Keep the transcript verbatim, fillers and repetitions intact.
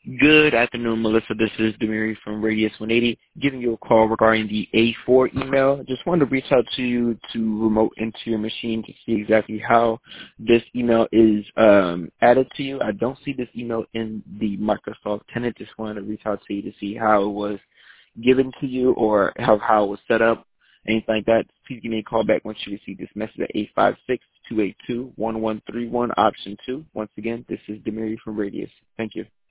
Good afternoon, Melissa. This is Demiri from Radius one eighty, giving you a call regarding the A four email. Just wanted to reach out to you to remote into your machine to see exactly how this email is um, added to you. I don't see this email in the Microsoft tenant. Just wanted to reach out to you to see how it was given to you or how, how it was set up, anything like that. Please give me a call back once you receive this message at eight five six, two eight two, one one three one, option two. Once again, this is Demiri from Radius. Thank you.